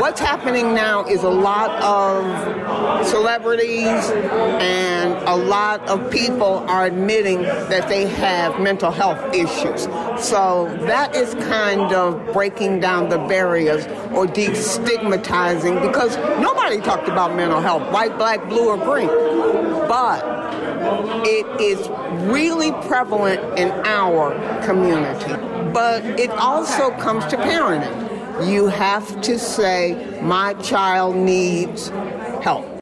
What's happening now is a lot of celebrities and a lot of people are admitting that they have mental health issues. So that is kind of breaking down the barriers or destigmatizing, because nobody talked about mental health, white, black, blue, or green. But it is really prevalent in our community. But it also comes to parenting. You have to say, my child needs help.